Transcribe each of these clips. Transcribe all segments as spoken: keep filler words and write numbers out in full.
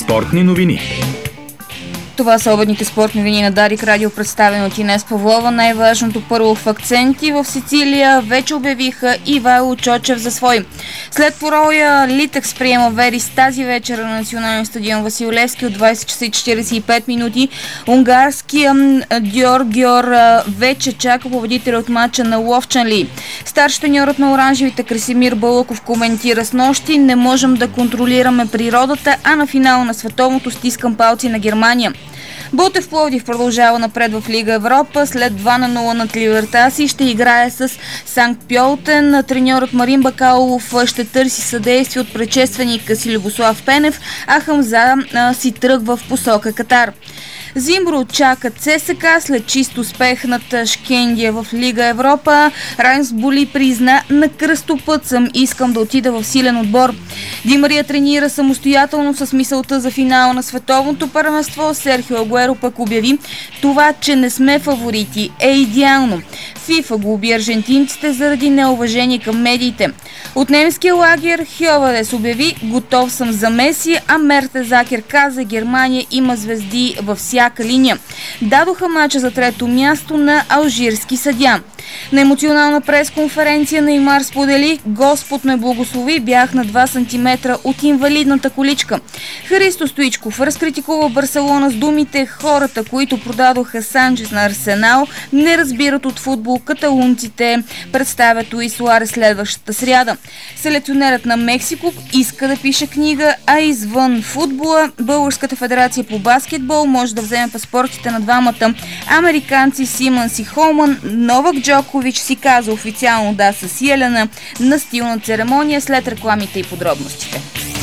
Спортни новини. Това са обедните спортни новини на Дарик Радио, представено от Инес Павлова. Най-важното първо в акценти. В Сицилия вече обявиха Ивайло Чочев за свой. След пороя Литекс приема Верис тази вечер на националния стадион Васил Левски от двайсет часа и четирийсет и пет минути. Унгарския Дьор Гьор вече чака победителя от матча на Ловчанли. Старши треньорът на оранжевите Красимир Балъков коментира: с нощи не можем да контролираме природата, а на финала на световното стискам палци на Германия. Ботев Пловдив продължава напред в Лига Европа. След два на нула над Ливертаси ще играе с Санкт Пьолтен. Треньорът Марин Бакалов ще търси съдействие от предшественика си Любослав Пенев, а Хамза а, си тръгва в посока Катар. Зимбро чакат ЦСКА след чист успех над Шкендия в Лига Европа. Райнс Боли призна: на кръстопът съм, искам да отида в силен отбор. Ди Мария тренира самостоятелно с мисълта за финала на световното първенство. Серхио Агуеро пък обяви: това, че не сме фаворити, е идеално. ФИФА глоби аржентинците заради неуважение към медиите. От немския лагер Хьовадес обяви: готов съм за Меси, а Мертезакер каза: Германия има звезди във всяка линия. Дадоха мача за трето място на алжирски съдия. На емоционална пресконференция Неймар сподели: Господ ме благослови, бях на два сантиметра от инвалидната количка. Христо Стоичков разкритикува Барселона с думите: хората, които продадоха Санчес на Арсенал, не разбират от футбол. Каталунците представят Луис Суарес следващата сряда. Селекционерът на Мексико иска да пише книга, а извън футбола Българската федерация по баскетбол може да вземе паспортите на двамата американци Симънс и Холман. Новак Джокович си каза официално да с Елена на стилна церемония след рекламите и подробностите.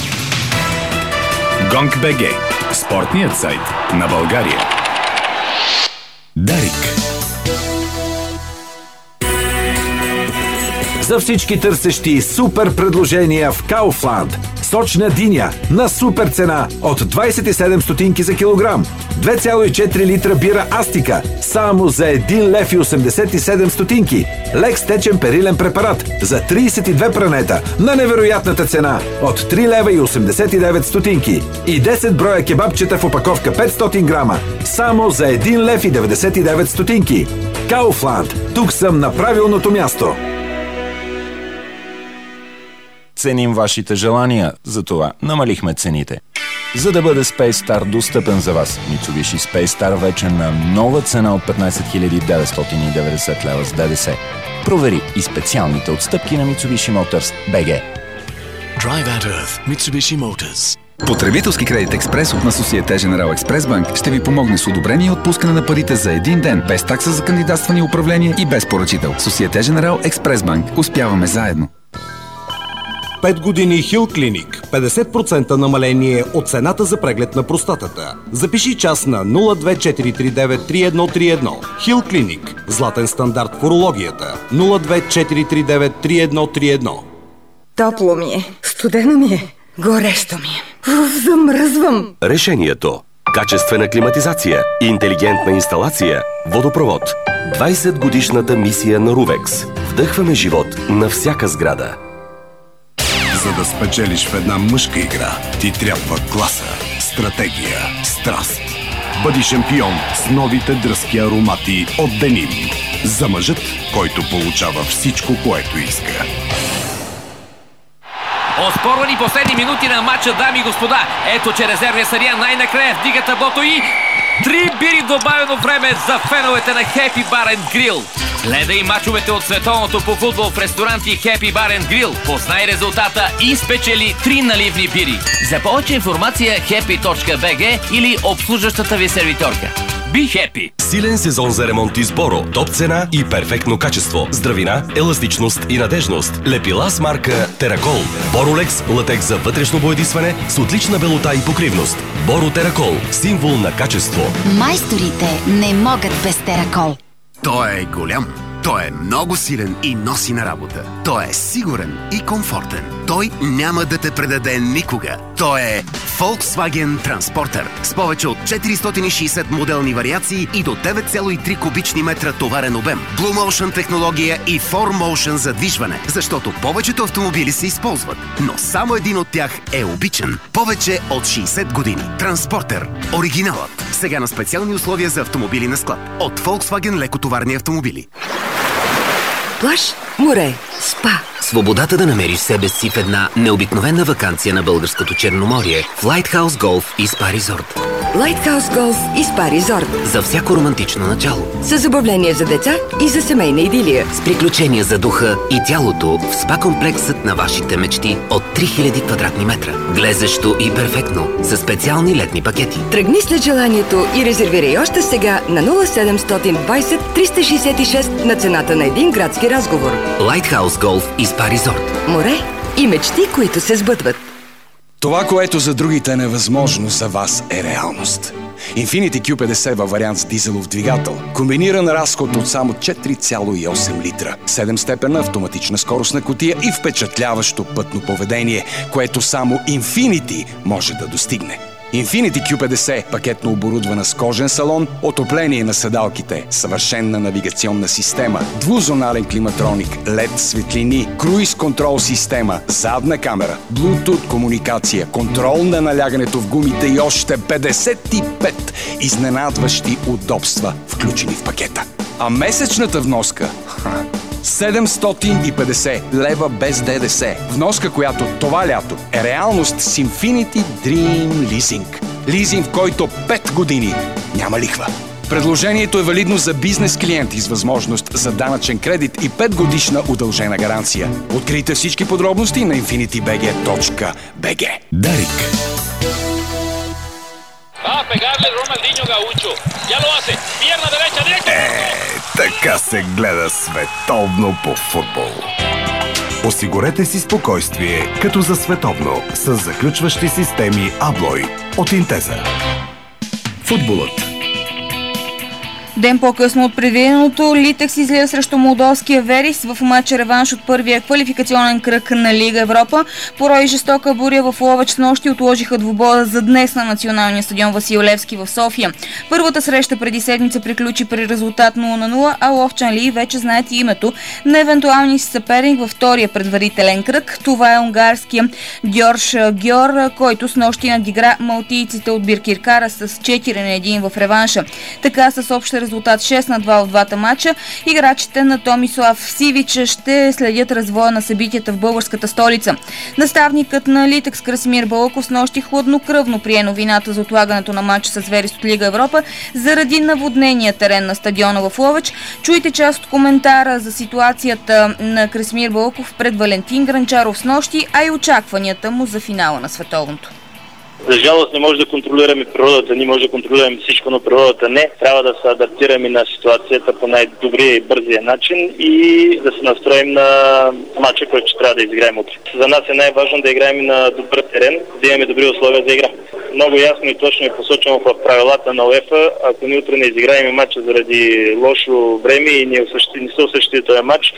Гонг БГ. Спортният сайт на България. Дарик. За всички търсещи супер предложения в Kaufland. Сочна диня на супер цена от двайсет и седем стотинки за килограм. две цяло и четири литра бира Астика само за един лев и осемдесет и седем стотинки. Лекс течен перилен препарат за трийсет и две пранета на невероятната цена от три лева и осемдесет и девет стотинки. И десет броя кебабчета в опаковка петстотин грама само за един лев и деветдесет и девет стотинки. Kaufland. Тук съм на правилното място. Ценим вашите желания, затова намалихме цените. За да бъде Space Star достъпен за вас, Mitsubishi Space Star вече на нова цена от петнайсет хиляди деветстотин и деветдесет лева с ДДС. Провери и специалните отстъпки на Mitsubishi Motors би джи. Drive at Earth, Mitsubishi Motors. Потребителски кредит експрес от на Société Générale Express Bank ще ви помогне с одобрение и отпускане на парите за един ден, без такса за кандидатстване и управление и без поръчител. Société Générale Express Bank. Успяваме заедно. пет години Хил Клиник. петдесет процента намаление от цената за преглед на простатата. Запиши час на нула две четири три девет три едно три едно. Хил Клиник. Златен стандарт в урологията. нула две четири три девет три едно три едно. Топло ми е, студено ми е, горещо ми е. Уф, замръзвам. Решението. Качествена климатизация, интелигентна инсталация, водопровод. двайсет годишната мисия на Рувекс. Вдъхваме живот на всяка сграда. За да спечелиш в една мъжка игра, ти трябва класа, стратегия, страст. Бъди шампион с новите дръзки аромати от Деним. За мъжът, който получава всичко, което иска. Оспорвани последни минути на матча, дами и господа. Ето, че резервният съдия най-накрая вдига таблото и три бири добавено време за феновете на Happy Bar and Grill. Гледай мачовете от световното по футбол в ресторанти Happy Bar and Grill. Познай резултата и спечели три наливни бири. За повече информация happy точка би джи или обслужващата ви сервиторка. Be happy! Силен сезон за ремонти с Боро. Топ цена и перфектно качество. Здравина, еластичност и надежност. Лепила с марка Теракол. Боролекс, латекс за вътрешно боядисване с отлична белота и покривност. Боро Теракол. Символ на качество. Майсторите не могат без Теракол. Той е голям, Той е много силен и носи на работа. Той е сигурен и комфортен. Той няма да те предаде никога. Той е Volkswagen Transporter с повече от четиристотин и шейсет моделни вариации и до девет цяло и три кубични метра товарен обем. Blue Motion технология и фор моушън задвижване, защото повечето автомобили се използват, но само един от тях е обичан. Повече от шейсет години. Транспортер. Оригиналът. Сега на специални условия за автомобили на склад. От Volkswagen лекотоварни автомобили. Плаж, море, спа. Свободата да намериш себе си в една необикновена ваканция на българското Черноморие в Lighthouse Golf и Spa Resort. Lighthouse Golf и Spa Resort. За всяко романтично начало. С забавление за деца и за семейна идилия. С приключения за духа и тялото в спа комплексът на вашите мечти от три хиляди квадратни метра. Глезещо и перфектно с специални летни пакети. Тръгни след желанието и резервирай още сега на нула седемстотин двайсет триста шейсет и шест на цената на един градски разговор. Lighthouse Golf и Spa Resort. Море и мечти, които се сбъдват. Това, което за другите е невъзможно, за вас е реалност. Infiniti Кю петдесет във вариант с дизелов двигател. Комбиниран разход от само четири цяло и осем литра. седемстепенна автоматична скоростна кутия и впечатляващо пътно поведение, което само Infiniti може да достигне. Infiniti Кю петдесет, пакетно оборудвана с кожен салон, отопление на седалките, съвършенна навигационна система, двузонален климатроник, ел и ди светлини, круиз контрол система, задна камера, Bluetooth комуникация, контрол на налягането в гумите и още петдесет и пет изненадващи удобства, включени в пакета. А месечната вноска седемстотин и петдесет лева без ДДС. Вноска, която това лято е реалност с Infiniti Dream Leasing. Лизинг, в който пет години няма лихва. Предложението е валидно за бизнес клиенти с възможност за данъчен кредит и пет годишна удължена гаранция. Открийте всички подробности на инфинити би джи точка би джи. Дарик. Va a pegarle Ronaldinho Gaucho. Ya lo hace. Pierna derecha, directo. Е, така се гледа световно по футбол. Осигурете си спокойствие, като за световно, с заключващи системи Аблой от Интеза. Футболът. Ден по-късно от предвиденото, Литекс излиза срещу молдовския Верис в матча реванш от първия квалификационен кръг на Лига Европа. Породи жестока буря в Ловеч с нощи отложиха двубоя за днес на националния стадион Васил Левски в София. Първата среща преди седмица приключи при резултат нула на нула, а ловчанли вече знаят името на евентуалния си съперник във втория предварителен кръг. Това е унгарския Гьорш Гьор, който с нощи надигра малтийците от Биркиркара с четири на един в реванша. Така с обща резултат шест на два в двата матча, играчите на Томислав Сивич ще следят развоя на събитията в българската столица. Наставникът на Литекс Красимир Балъков с нощи хладнокръвно прие новината за отлагането на матча с Верис от Лига Европа заради наводнения терен на стадиона в Ловеч. Чуйте част от коментара за ситуацията на Красимир Балъков пред Валентин Гранчаров с нощи, а и очакванията му за финала на световното. За жалост не може да контролираме природата, ние може да контролираме всичко, но природата не. Трябва да се адаптираме на ситуацията по най-добрия и бързия начин и да се настроим на матча, който ще трябва да изиграем утре. За нас е най-важно да играем на добър терен, да имаме добри условия за игра. Много ясно и точно е посочено в правилата на УЕФА, ако ние утре не изиграем матча заради лошо време и не, осъществи, не се осъществи този матч,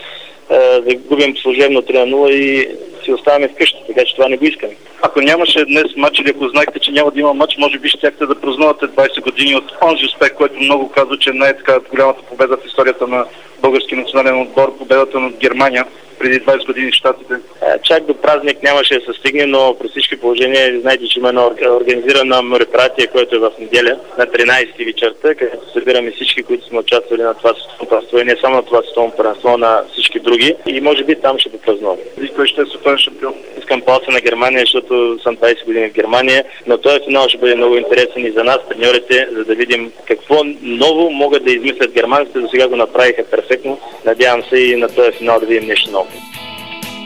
да губим служебно три на нула и си оставаме вкъщи, така че това не го искаме. Ако нямаше днес матч или ако знаехте, че няма да има матч, може би щяхте да празнувате двайсет години от онзи успех, който много казва, че не е така голямата победа в историята на български национален отбор, победата над Германия преди двайсет години в Щатите. Чак до празник нямаше да се стигне, но при всички положения знаете, че има едно организирано мероприятие, което е в неделя на тринайсети вечерта, където събираме всички, които сме участвали на това световно първенство и не само на това световно първенство, на всички други. И може би там ще попразнуваме. Кой ще е световен шампион? Искам палца на Германия, защото съм двайсет години в Германия, но този финал ще бъде много интересен и за нас, треньорите, за да видим какво ново могат да измислят германците. До сега го направиха перфектно. Надявам се и на този финал да видим нещо ново.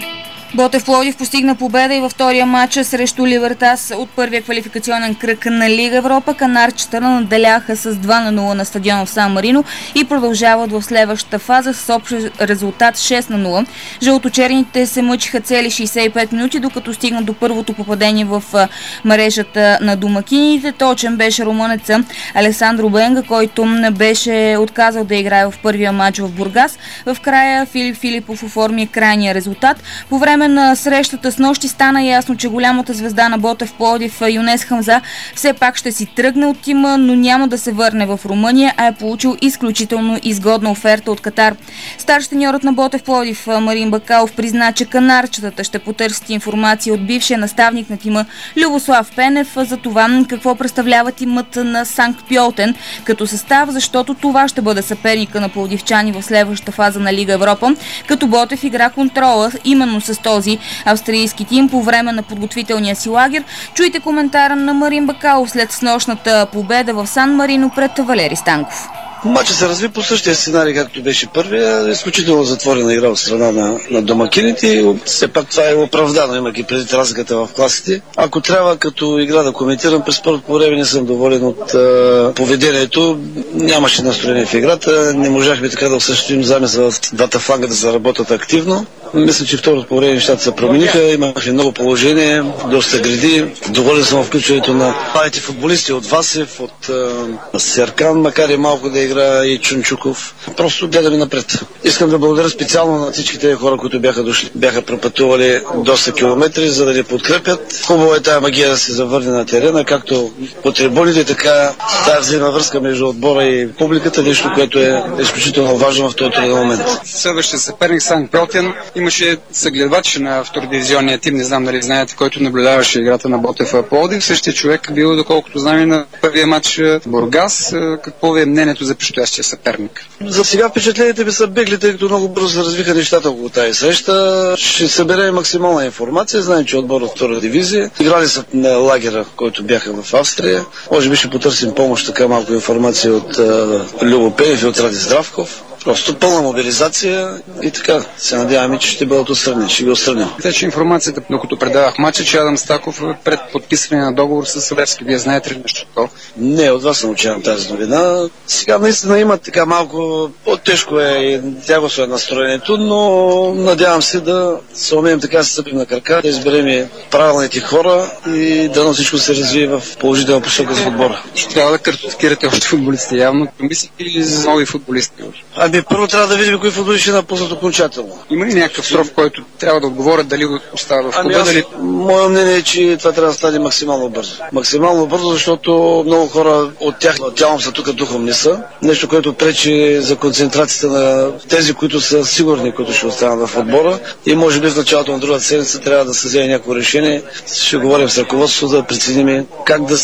Ботев Пловдив постигна победа и във втория матч срещу Либертас от първия квалификационен кръг на Лига Европа. Канарчета наделяха с два на нула на стадиона в Сан Марино и продължават в следващата фаза с общ резултат шест на нула. Жълточерните се мъчиха цели шейсет и пет минути, докато стигнат до първото попадение в мрежата на домакините. Точен беше румънеца Алесандро Бенга, който беше отказал да играе в първия матч в Бургас. В края Филип Филипов оформи крайния резултат. По време на срещата с нощи стана ясно, че голямата звезда на Ботев Пловдив Юнес Хамза все пак ще си тръгне от тима, но няма да се върне в Румъния, а е получил изключително изгодна оферта от Катар. Старш треньорът на Ботев Пловдив Марин Бакалов призна, че канарчетата ще потърсят информация от бившия наставник на тима Любослав Пенев за това какво представлява тимът на Санкт Пьолтен като състав, защото това ще бъде съперника на пловдивчани в следващата фаза на Лига Европа, като Ботев игра контрола именно с този австрийски тим по време на подготвителния си лагер. Чуйте коментара на Марин Бакалов след снощната победа в Сан Марино пред Валери Станков. Матчът се разви по същия сценарий, както беше първия. Изключително затворена игра от страна на, на домакините. Все пак това е оправдано, имайки преди разликата в класите. Ако трябва като игра да коментирам, през първото по време не съм доволен от а, поведението. Нямаше настроение в играта. Не можахме така да осъществим замисъл в двата фланга да заработят активно. Мисля, че второто по време нещата се промениха. Имахме много положение, доста гради. Доволен съм в включването на палите футболисти от Васев, от а, Серкан, макар и малко да игра и Чунчуков. Просто гледаме напред. Искам да благодаря специално на всичките хора, които бяха дошли, бяха пропътували доста километри, за да ни подкрепят. Хубаво е тая магия да се завърне на терена, както по трибуните, така тая взаимна връзка между отбора и публиката, нещо, което е изключително важно в този труден момент. Следващия съперник Санкт Пьолтен имаше съгледвач на втородивизионния тим, не знам дали знаете, който наблюдаваше играта на Ботев Пловдив. Същия човек бил, доколкото знам, на първия матч Бургас. Какво ви е мнението за предстоящия съперник? За сега впечатлените ми са бегли, тъй като много бързо се развиха нещата около тази среща. Ще съберем максимална информация. Знаем, че отбор от втора дивизия. Играли са на лагера, който бяха в Австрия. Може би ще потърсим помощ, така малко информация от uh, Любо Пенев и от Ради Здравков. Просто пълна мобилизация и така. Се надяваме, че ще бъдат отстранени. Ще ги отстраним. Тече информацията, докато предавах матча, че Адам Стаков е пред подписване на договор с Левски. Вие знаете ли нещо такова? Не, от вас научавам тази новина. Сега наистина има така малко по-тежко е и тягостно е настроението, но надявам се да се умеем така да се стъпим на крака, да изберем правилните хора и да на всичко се развие в положителна посока за отбора. Ще трябва да картотекирате още футболисти. Явно мислите ли за нови футболисти? Ами първо трябва да видим кои футболисти ще напуснат окончателно. Има ли някакъв срок, който трябва да отговорят дали го остава в клуба? Ами аз, дали... Мое мнение е, че това трябва да стане максимално бързо. Максимално бързо, защото много хора от тях тялом са тук, духом не са. Нещо, което пречи за концентрацията на тези, които са сигурни, които ще останат в отбора. И може би в началото на другата седмица трябва да се вземе някакво решение. Ще говорим с ръководството да преценим как да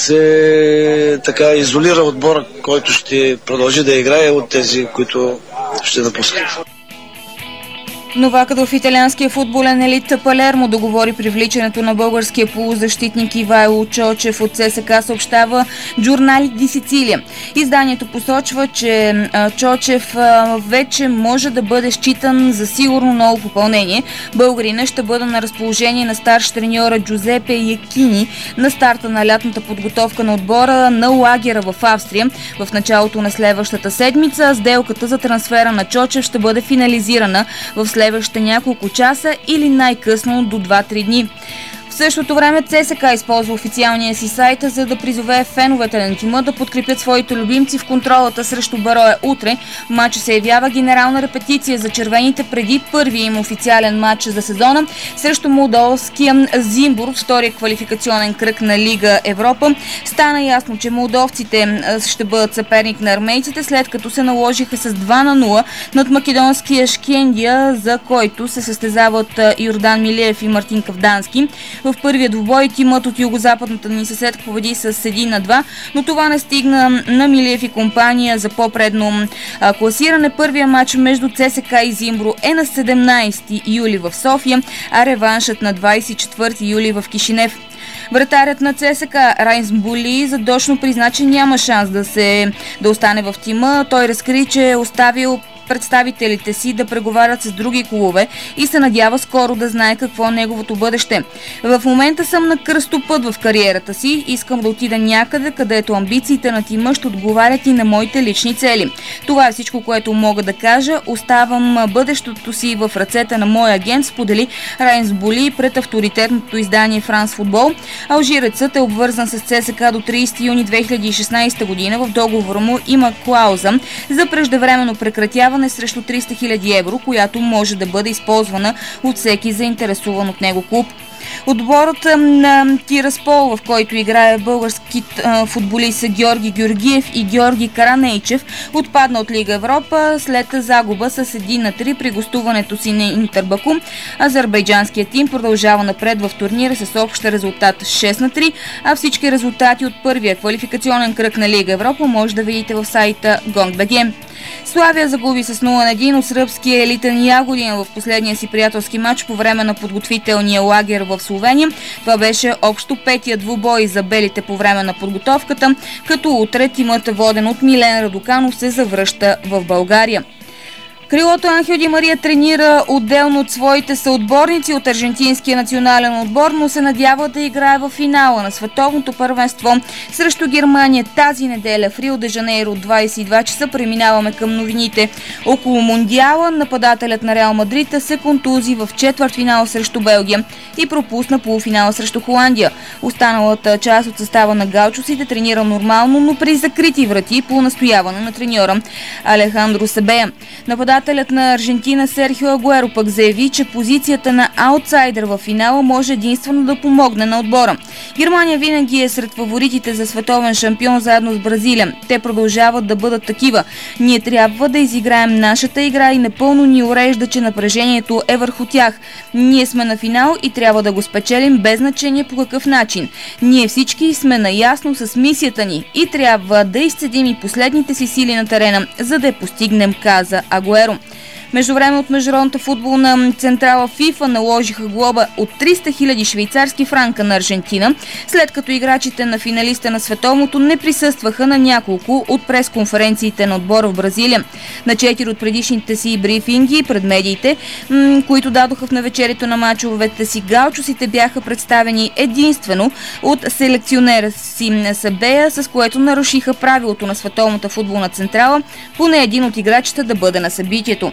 се така изолира отбора, който ще продължи да играе от тези, които ще напускат. Новакът в италианския футболен елит Палермо договори привличането на българския полузащитник Ивайло Чочев от ЦСКА, съобщава Журнали ди Сицилия. Изданието посочва, че Чочев вече може да бъде считан за сигурно ново попълнение. Българина ще бъде на разположение на старш треньора Джузепе Якини на старта на лятната подготовка на отбора на лагера в Австрия в началото на следващата седмица. Сделката за трансфера на Чочев ще бъде финализирана в следващите няколко часа или най-късно до два-три дни. В същото време ЦСКА използва официалния си сайт, за да призове феновете на тима да подкрепят своите любимци в контролата срещу Бароя утре. В матча се явява генерална репетиция за червените преди първия им официален матч за сезона срещу молдовския Зимбур, втория квалификационен кръг на Лига Европа. Стана ясно, че молдовците ще бъдат съперник на армейците, след като се наложиха с два на нула над македонския Шкендия, за който се състезават Йордан Милиев и Мартин Кавдански. В първия двубой тимът от югозападната ни съседка победи с един на два, но това не стигна на Милиев и компания за по-предно класиране. Първия матч между ЦСКА и Зимбро е на седемнайсети юли в София, а реваншът на двайсет и четвърти юли в Кишинев. Вратарят на ЦСКА Райнс Були задочно призна, че няма шанс да, се, да остане в тима. Той разкри, че е оставил представителите си да преговарят с други клубове и се надява скоро да знае какво е неговото бъдеще. В момента съм на кръстопът в кариерата си. Искам да отида някъде, където амбициите на тима ще отговарят и на моите лични цели. Това е всичко, което мога да кажа. Оставам бъдещето си в ръцете на моя агент, сподели Райнс Боли пред авторитетното издание Франс Футбол. Алжирецът е обвързан с ЦСКА до тридесети юни две хиляди и шестнадесета година. В договора му има клауза за преждевременно прекратяване срещу триста хиляди евро, която може да бъде използвана от всеки заинтересуван от него клуб. Отборът на Тираспол, в който играе български футболист Георги Георгиев и Георги Каранейчев, отпадна от Лига Европа след загуба с един на три при гостуването си на Интер Баку. Азербайджанският тим продължава напред в турнира с общ резултат шест на три, а всички резултати от първия квалификационен кръг на Лига Европа може да видите в сайта Gong.bg. Славия загуби с нула на един от сръбския елитен Ягодин в последния си приятелски матч по време на подготвителния лагер в Словения. Това беше общо петия двубой за белите по време на подготовката, като утре тимът, воден от Милен Радоканов, се завръща в България. Крилото Анхел Ди Мария тренира отделно от своите съотборници от аржентинския национален отбор, но се надява да играе в финала на световното първенство срещу Германия тази неделя в Рио де Жанейро от двадесет и два часа. Преминаваме към новините около Мондиала. Нападателят на Реал Мадрид се контузи в четвъртфинал срещу Белгия и пропусна полуфинала срещу Холандия. Останалата част от състава на галчосите тренира нормално, но при закрити врати по настояване на треньора Алехандро Себея. Нападателят на Аржентина Серхио Агуеро пък заяви, че позицията на аутсайдер в финала може единствено да помогне на отбора. Германия винаги е сред фаворитите за световен шампион заедно с Бразилия. Те продължават да бъдат такива. Ние трябва да изиграем нашата игра и напълно ни урежда, че напрежението е върху тях. Ние сме на финал и трябва да го спечелим без значение по какъв начин. Ние всички сме наясно с мисията ни и трябва да изцедим и последните си сили на терена, за да я постигнем, каза Агуеро. Междувременно от Международната футболна централа ФИФА наложиха глоба от триста хиляди швейцарски франка на Аржентина, след като играчите на финалиста на световното не присъстваха на няколко от пресконференциите на отбора в Бразилия. На четири от предишните си брифинги пред медиите, м- които дадоха в навечерието на мачовете си, галчосите бяха представени единствено от селекционера си на Себея, с което нарушиха правилото на Световната футболна централа поне един от играчите да бъде на събитието.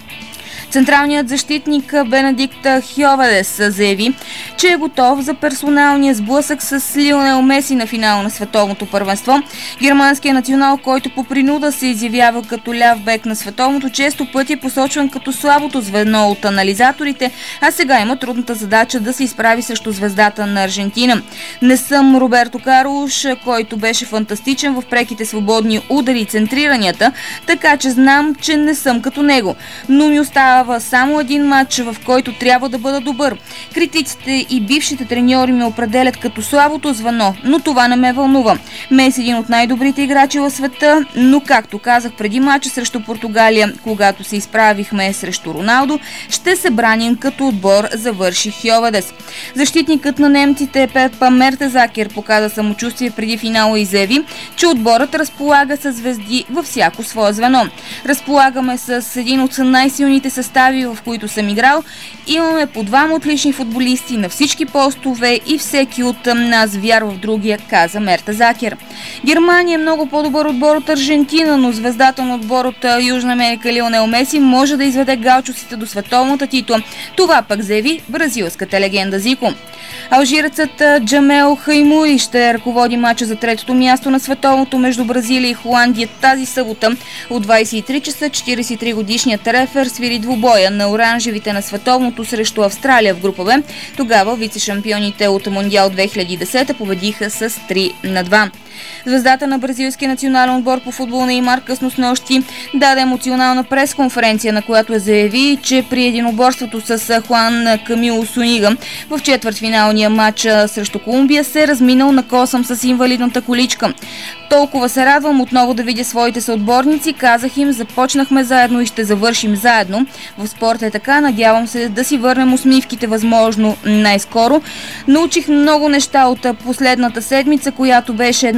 Централният защитник Бенедикт Хьоведес заяви, че е готов за персоналния сблъсък с Лионел Меси на финал на световното първенство. Германският национал, който по принуда се изявява като ляв бек на световното, често пъти е посочван като слабото звено от анализаторите, а сега има трудната задача да се изправи срещу звездата на Аржентина. Не съм Роберто Карлош, който беше фантастичен в преките свободни удари и центриранията, така че знам, че не съм като него, но ми остава само един матч, в който трябва да бъда добър. Критиците и бившите треньори ме определят като слабото звено, но това не ме вълнува. Меси е един от най-добрите играчи в света, но както казах преди матча срещу Португалия, когато се изправихме срещу Роналдо, ще се браним като отбор, завърши Хьоведес. Защитникът на немците Пепа Мертезакер показа самочувствие преди финала и заяви, че отборът разполага с звезди във всяко свое звено. Разполагаме с един от най-силните състави, в които съм играл. Имаме по двама отлични футболисти на всички постове и всеки от нас вярва в другия, каза Мертезакер. Германия е много по-добър отбор от Аржентина, но звездата на отбор от Южна Америка Лионел Меси може да изведе галчосите до световната титла. Това пък заяви бразилската легенда Зико. Алжирецът Джамел Хаймуи ще ръководи мача за третото място на световното между Бразилия и Холандия тази събота от двадесет и три часа. четиридесет и три годишният рефер свири двубоя на оранжевите на световното срещу Австралия в група Б. Тогава вице-шампионите от Мондиал две хиляди и десета победиха с три на два. Звездата на бразилския национален отбор по футбол Неймар късно снощи даде емоционална пресконференция, на която заяви, че при единоборството с Хуан Камило Сунига в четвъртфиналния матч срещу Колумбия се разминал на косъм с инвалидната количка. Толкова се радвам отново да видя своите съотборници, казах им, започнахме заедно и ще завършим заедно. В спорта е така, надявам се да си върнем усмивките възможно най-скоро. Научих много неща от последната седмица, която беше една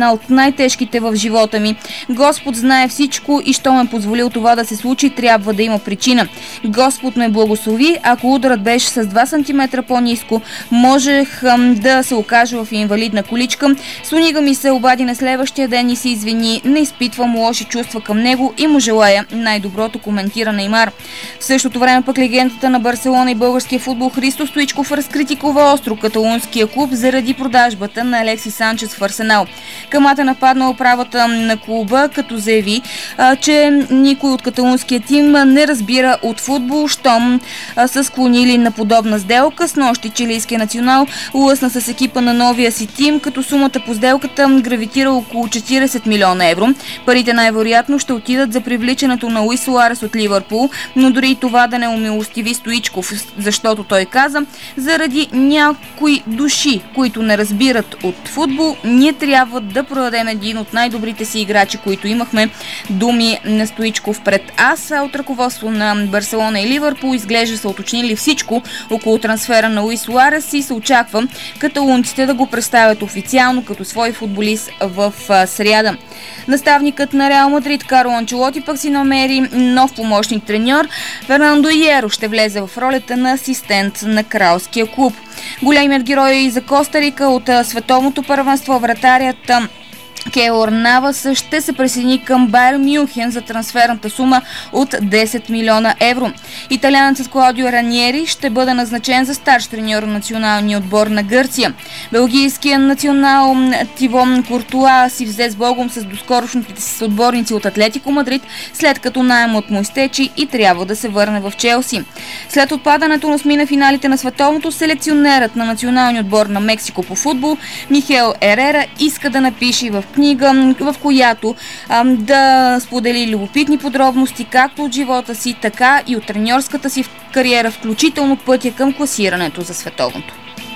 една от най-тежките в живота ми. Господ знае всичко и що ме позволил това да се случи, трябва да има причина. Господ ме благослови, ако ударът беше с два сантиметра по-ниско, можех ам, да се окажа в инвалидна количка. Сонига ми се обади на следващия ден и се извини, не изпитвам лоши чувства към него и му желая най-доброто, коментира Неймар. В същото време пък легендата на Барселона и българския футбол Христо Стоичков разкритикува остро каталунския клуб заради продажбата на Алекси Санчес в Арсенал. Камата нападна управата на клуба, като заяви, а, че никой от каталунския тим не разбира от футбол, щом а, са склонили на подобна сделка. С нощи чилийския национал лъсна с екипа на новия си тим, като сумата по сделката гравитира около четиридесет милиона евро. Парите най-вероятно ще отидат за привличането на Луис Суарес от Ливърпул, но дори и това да не умилостиви Стоичков, защото той каза: заради някои души, които не разбират от футбол, ние трябва да продадем един от най-добрите си играчи, които имахме. Думи на Стоичков пред АС. От ръководство на Барселона и Ливърпул изглежда са уточнили всичко около трансфера на Луис Суарес и се очаква каталунците да го представят официално като свой футболист в сряда. Наставникът на Реал Мадрид Карло Анчелоти пък си намери нов помощник-треньор. Фернандо Иеро ще влезе в ролята на асистент на кралския клуб. Големият герой за Коста Рика от световното първенство, вратарят Кейлор Навас, ще се присъедини към Байер Мюнхен за трансферната сума от десет милиона евро. Италианецът Клаудио Раниери ще бъде назначен за старш треньор на националния отбор на Гърция. Белгийският национал Тибон Куртуа си взе с Богом с доскорошните си съотборници от Атлетико Мадрид, след като наемът му изтече и трябва да се върне в Челси. След отпадането на осми на финалите на световното, селекционерът на националния отбор на Мексико по футбол Михел Ерера иска да напише в книга, в която а, да сподели любопитни подробности както от живота си, така и от треньорската си кариера, включително пътя към класирането за световното.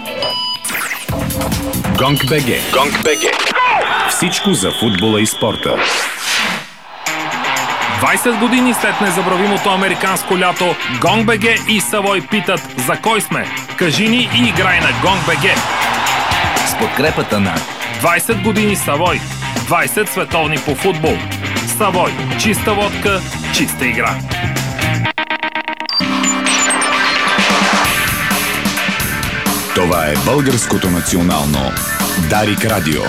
Гонг БГ. Гонг БГ. Всичко за футбола и спорта. двайсет години след незабравимото американско лято, Гонг БГ и Савой питат: за кой сме? Кажи ни и играй на Гонг БГ. С подкрепата на двайсет години Савой. двайсет световни по футбол. Савой. Чиста водка, чиста игра. Това е българското национално Дарик Радио.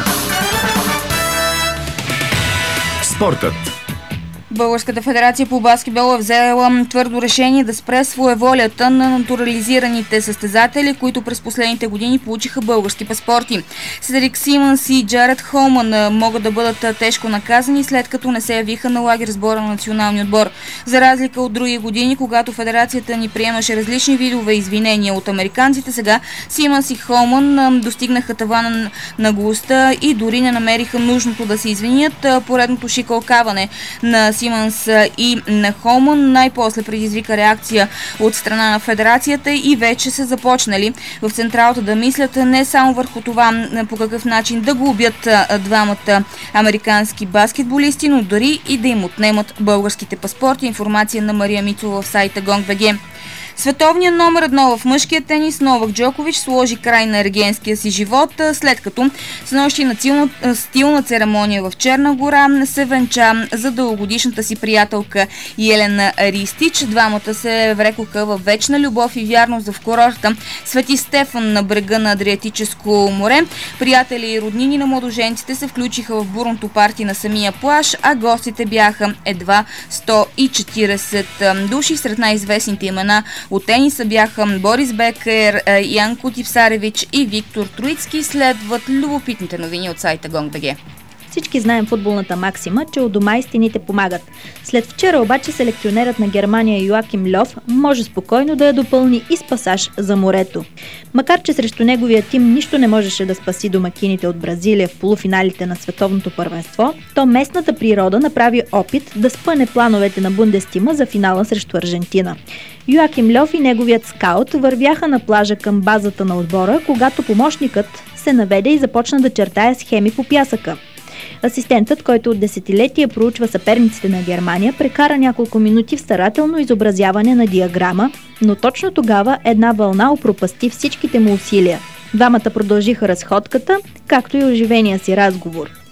Спортът. Българската федерация по баскетбол е взела твърдо решение да спре своеволията на натурализираните състезатели, които през последните години получиха български паспорти. Седрик Симънс и Джаред Холман могат да бъдат тежко наказани, след като не се явиха на лагер сбора на националния отбор. За разлика от други години, когато федерацията ни приемаше различни видове извинения от американците, сега Симънс и Холман достигнаха тавана на глуста и дори не намериха нужното да се извинят. Поредното шикалкаване на Симънс и на Холман най-после предизвика реакция от страна на федерацията и вече са започнали в централата да мислят не само върху това по какъв начин да глобят двамата американски баскетболисти, но дори и да им отнемат българските паспорти. Информация на Мария Мицова в сайта Гонг БГ. Световният номер едно в мъжкия тенис Новак Джокович сложи край на ергенския си живот, след като с нощи на стилна церемония в Черна гора се венча за дългогодишната си приятелка Елена Ристич. Двамата се врекоха в вечна любов и вярност в курорта Свети Стефан на брега на Адриатическо море. Приятели и роднини на младоженците се включиха в бурното парти на самия плаж, а гостите бяха едва сто и четиридесет души. Сред най-известните имена от тениса бяха Борис Бекер, Янко Типсаревич и Виктор Троицки. Следват любопитните новини от сайта Гонг БГ. Всички знаем футболната максима, че от дома истините помагат. След вчера обаче селекционерът на Германия Йоаким Льов може спокойно да я допълни и с пасаж за морето. Макар че срещу неговия тим нищо не можеше да спаси домакините от Бразилия в полуфиналите на световното първенство, то местната природа направи опит да спъне плановете на Бундестима за финала срещу Аржентина. Йоаким Льов и неговият скаут вървяха на плажа към базата на отбора, когато помощникът се наведе и започна да чертае схеми по пясъка. Асистентът, който от десетилетия проучва съперниците на Германия, прекара няколко минути в старателно изобразяване на диаграма, но точно тогава една вълна опропасти всичките му усилия. Двамата продължиха разходката, както и оживения си разговор.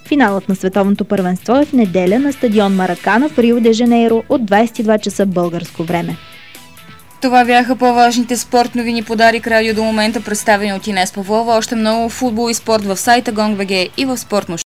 Финалът на световното първенство е в неделя на стадион Маракана в Рио де Жанейро от двадесет и два часа българско време. Това бяха по-важните спорт новини по Дарик Радио до момента, представени от Инес Павлова. Още много футбол и спорт в сайта Гонг точка би джи и в спортно